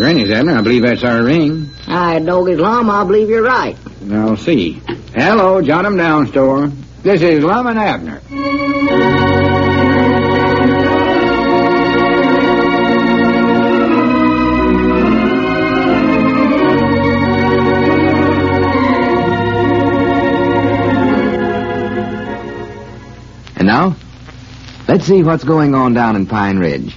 Granny Sadler, I believe that's our ring. I dog is Lum, I believe you're right. I'll see. Hello, Jot 'em Down store. This is Lum and Abner. And now, let's see what's going on down in Pine Ridge.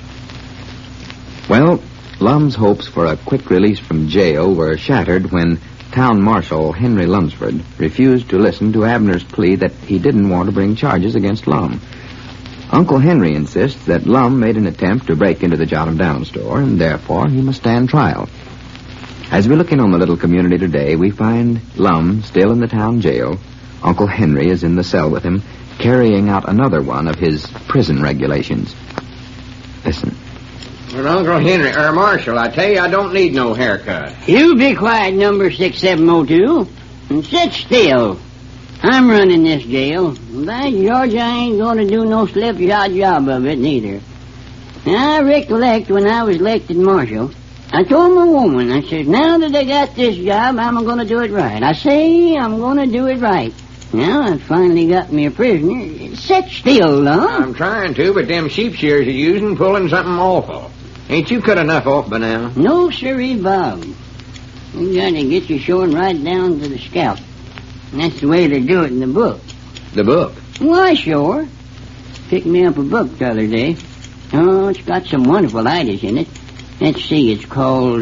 Well, Lum's hopes for a quick release from jail were shattered when Town Marshal Henry Lunsford refused to listen to Abner's plea that he didn't want to bring charges against Lum. Uncle Henry insists that Lum made an attempt to break into the Jot 'em Down store, and therefore he must stand trial. As we look in on the little community today, we find Lum still in the town jail. Uncle Henry is in the cell with him, carrying out another one of his prison regulations. Listen. Well, Uncle Henry, Marshal, I tell you, I don't need no haircut. You be quiet, number 6702, and sit still. I'm running this jail. By George, I ain't going to do no slipshod job of it, neither. Now, I recollect when I was elected marshal, I told my woman, I said, now that I got this job, I'm going to do it right. I say I'm going to do it right. Now, I finally got me a prisoner. Sit still, Lum. I'm trying to, but them sheep shears you're using pulling something awful. Ain't you cut enough off by now? No, sirree, Bob. You got to get you showing right down to the scalp. And that's the way they do it in the book. The book? Why, sure. Picked me up a book the other day. Oh, it's got some wonderful ideas in it. Let's see, it's called,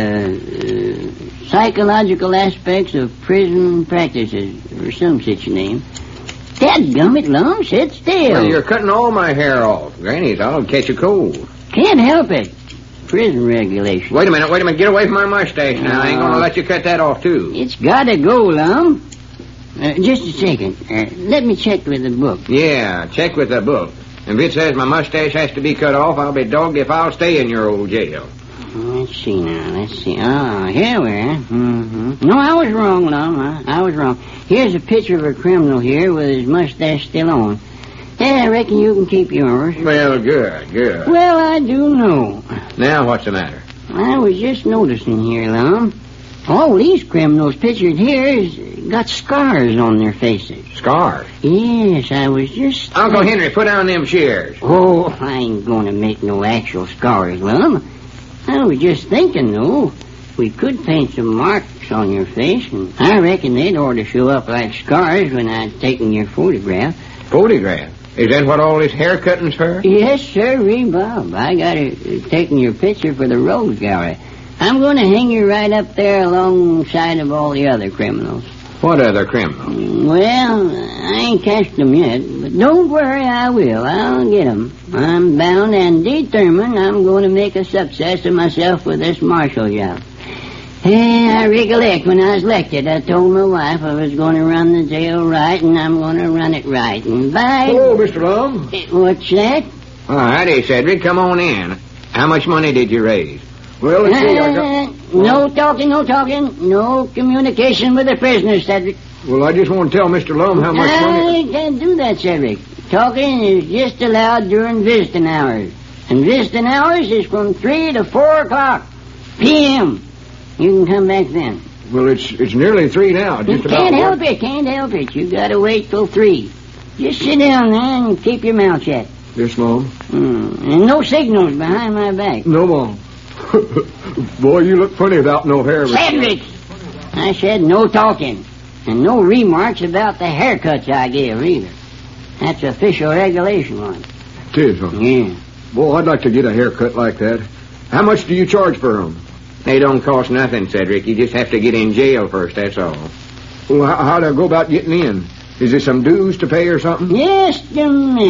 Psychological Aspects of Prison Practices, or some such name. Dadgummit, Lum, sit still. Well, you're cutting all my hair off. Granny, I'll catch a cold. Can't help it. Prison regulations. Wait a minute. Get away from my mustache now. I ain't gonna let you cut that off, too. It's gotta go, Lum. Just a second. Let me check with the book. Yeah, check with the book. If it says my mustache has to be cut off, I'll be dogged if I'll stay in your old jail. Let's see now. Let's see. Ah, here we are. Mm-hmm. No, I was wrong, Lum. I was wrong. Here's a picture of a criminal here with his mustache still on. Yeah, I reckon you can keep yours. Well, good. Well, I do know. Now, what's the matter? I was just noticing here, Lum. All these criminals pictured here has got scars on their faces. Scars? Yes, I was just... Uncle Henry, put down them shears. Oh, I ain't going to make no actual scars, Lum. I was just thinking, though, we could paint some marks on your face, and I reckon they'd ought to show up like scars when I'd taken your photograph. Photograph? Is that what all this hair cutting's for? Yes, sir, Bob. I got it taking your picture for the Rose Gallery. I'm going to hang you right up there alongside of all the other criminals. What other criminals? Well, I ain't catched them yet, but don't worry, I will. I'll get them. I'm bound and determined I'm going to make a success of myself with this marshal job. Hey, I recollect when I was elected, I told my wife I was going to run the jail right, and I'm going to run it right. And by... Hello, Mr. Lum. What's that? All righty, Cedric, come on in. How much money did you raise? Well, let's see. No talking. No communication with the prisoners, Cedric. Well, I just want to tell Mr. Lum how much money... I can't do that, Cedric. Talking is just allowed during visiting hours. And visiting hours is from 3 to 4 o'clock p.m. You can come back then. Well, it's nearly 3 now. Just about. Can't help it. You gotta wait till 3. Just sit down there and keep your mouth shut. Yes, Mom. And no signals behind my back. No, Mom. Boy, you look funny without no hair. Cedric! I said no talking. And no remarks about the haircuts I give either. That's official regulation one. It is, huh? Yeah. Boy, I'd like to get a haircut like that. How much do you charge for them? They don't cost nothing, Cedric. You just have to get in jail first, that's all. Well, how do I go about getting in? Is there some dues to pay or something? Just a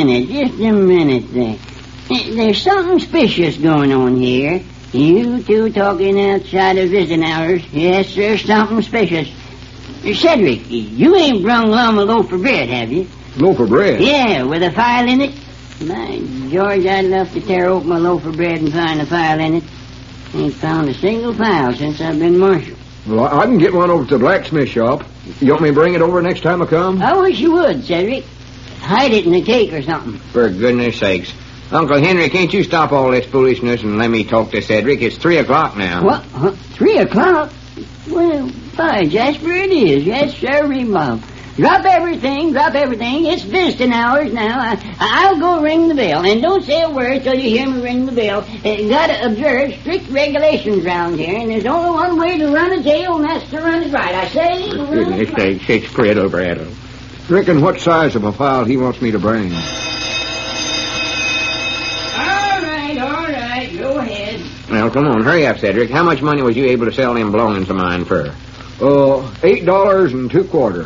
minute there. There's something suspicious going on here. You two talking outside of visiting hours. Yes, there's something suspicious. Cedric, you ain't brung Lum a loaf of bread, have you? Loaf of bread? Yeah, with a file in it. By George, I'd love to tear open a loaf of bread and find a file in it. Ain't found a single file since I've been marshal. Well, I can get one over to the blacksmith shop. You want me to bring it over next time I come? I wish you would, Cedric. Hide it in a cake or something. For goodness sakes. Uncle Henry, can't you stop all this foolishness and let me talk to Cedric? It's 3 o'clock now. What? 3 o'clock? Well, fine, Jasper, it is. Yes, sir, Bob. Drop everything. It's visiting hours now. I'll go ring the bell. And don't say a word till you hear me ring the bell. Gotta observe strict regulations round here, and there's only one way to run a jail, and that's to run it right. I say... Goodness sakes, it's spread over at him. Reckon what size of a file he wants me to bring. All right, go ahead. Well, come on, hurry up, Cedric. How much money was you able to sell them belongings of mine for? $8 and 2/4.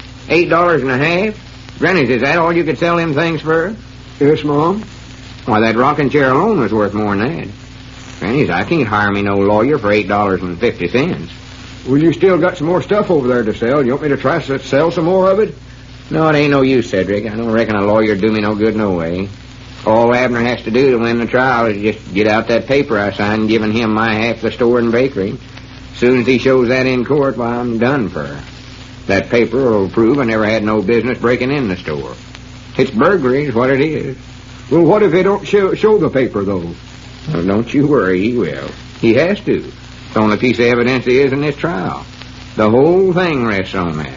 $8.50? Granny, is that all you could sell them things for? Yes, Mom. Why, that rocking chair alone was worth more than that. Granny, I can't hire me no lawyer for $8.50. Well, you still got some more stuff over there to sell. You want me to try to sell some more of it? No, it ain't no use, Cedric. I don't reckon a lawyer'd do me no good no way. All Abner has to do to win the trial is just get out that paper I signed giving him my half the store and bakery. As soon as he shows that in court, why, I'm done for. That paper will prove I never had no business breaking in the store. It's burglary is what it is. Well, what if they don't show the paper, though? Well, don't you worry, he will. He has to. It's the only piece of evidence there is in this trial. The whole thing rests on that.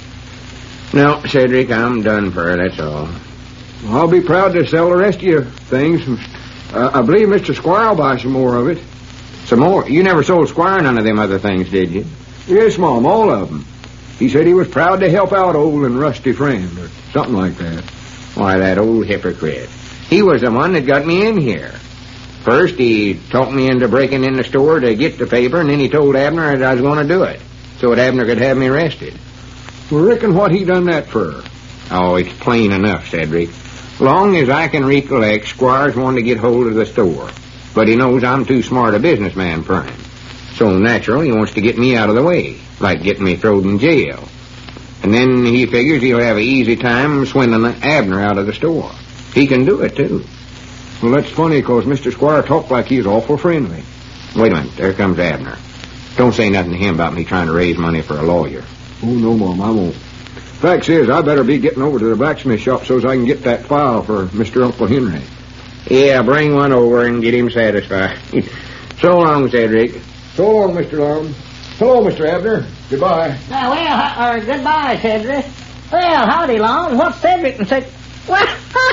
No, Cedric, I'm done for, that's all. Well, I'll be proud to sell the rest of your things. I believe Mr. Squire will buy some more of it. Some more? You never sold Squire none of them other things, did you? Yes, Mom, all of them. He said he was proud to help out old and rusty friend, or something like that. Why, that old hypocrite. He was the one that got me in here. First, he talked me into breaking in the store to get the paper, and then he told Abner that I was going to do it, so that Abner could have me arrested. Well, reckon what he done that for? Oh, it's plain enough, Cedric. Long as I can recollect, Squire's wanted to get hold of the store, but he knows I'm too smart a businessman for him. So natural, he wants to get me out of the way, like getting me thrown in jail. And then he figures he'll have an easy time swindling Abner out of the store. He can do it, too. Well, that's funny, because Mr. Squire talked like he's awful friendly. Wait a minute, there comes Abner. Don't say nothing to him about me trying to raise money for a lawyer. Oh, no, Mom, I won't. Fact is, I better be getting over to the blacksmith shop so as I can get that file for Mr. Uncle Henry. Yeah, bring one over and get him satisfied. So long, Cedric. So long, Mr. Long. Hello, Mr. Abner. Goodbye. Goodbye, Cedric. Well, howdy, Long. What's Cedric and say? What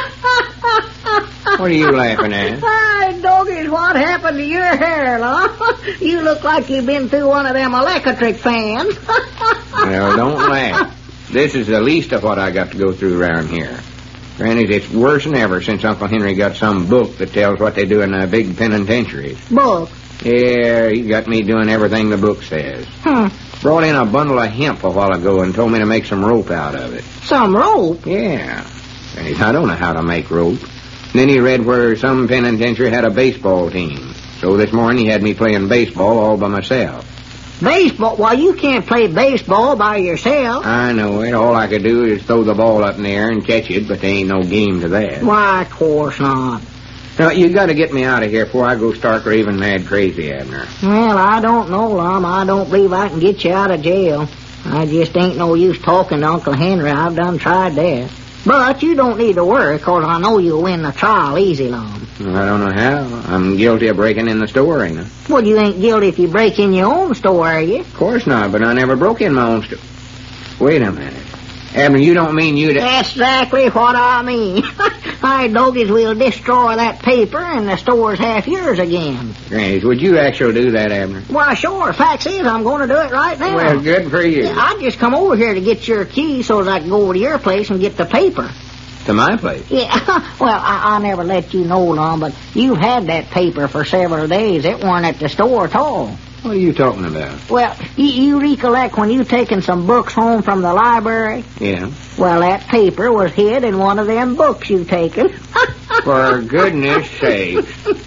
are you laughing at? Hi, doggies, what happened to your hair, Long? You look like you've been through one of them electric fans. Well, don't laugh. This is the least of what I got to go through around here. Granny, it's worse than ever since Uncle Henry got some book that tells what they do in the big penitentiaries. Book? Yeah, he got me doing everything the book says. Brought in a bundle of hemp a while ago and told me to make some rope out of it. Some rope? Yeah. Granny, I don't know how to make rope. Then he read where some penitentiary had a baseball team. So this morning he had me playing baseball all by myself. Baseball? Why, you can't play baseball by yourself. I know it. All I could do is throw the ball up in the air and catch it, but there ain't no game to that. Why, of course not. Now, you got to get me out of here before I go stark raving mad crazy, Abner. Well, I don't know, Lum. I don't believe I can get you out of jail. I just ain't no use talking to Uncle Henry. I've done tried that. But you don't need to worry, 'cause I know you'll win the trial easy, Lum. I don't know how. I'm guilty of breaking in the store, ain't I? Well, you ain't guilty if you break in your own store, are you? Of course not, but I never broke in my own store. Wait a minute. Abner, you don't mean you... That's exactly what I mean. I doggies will destroy that paper and the store's half yours again. Granny, would you actually do that, Abner? Why, sure. Fact is, I'm going to do it right now. Well, good for you. Yeah, I just come over here to get your key so that I can go over to your place and get the paper. To my place? Yeah, well, I never let you know, Lum, but you've had that paper for several days. It weren't at the store at all. What are you talking about? Well, you recollect when you taken some books home from the library? Yeah. Well, that paper was hid in one of them books you taken. For goodness sakes.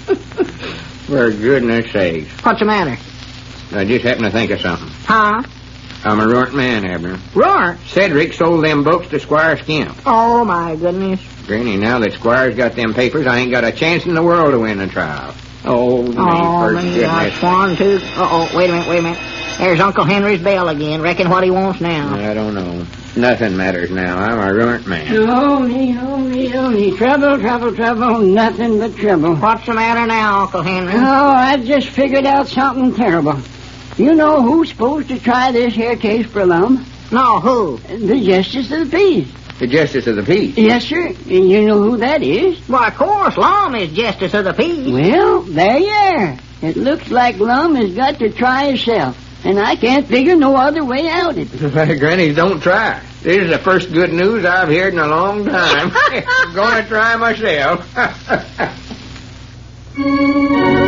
For goodness sakes. What's the matter? I just happened to think of something. Huh? I'm a ruined man, Abner. Ruined? Cedric sold them books to Squire Skimp. Oh, my goodness. Granny, now that Squire's got them papers, I ain't got a chance in the world to win the trial. Oh, me, for goodness. One, two. Wait a minute. There's Uncle Henry's bell again. Reckon what he wants now. I don't know. Nothing matters now. I'm a ruined man. Only trouble, nothing but trouble. What's the matter now, Uncle Henry? Oh, I just figured out something terrible. You know who's supposed to try this here case for Lum? No, who? The Justice of the Peace. The Justice of the Peace? Yes, sir. And you know who that is? Why, of course, Lum is Justice of the Peace. Well, there you are. It looks like Lum has got to try himself. And I can't figure no other way out of it. Granny, don't try. This is the first good news I've heard in a long time. I'm going to try myself.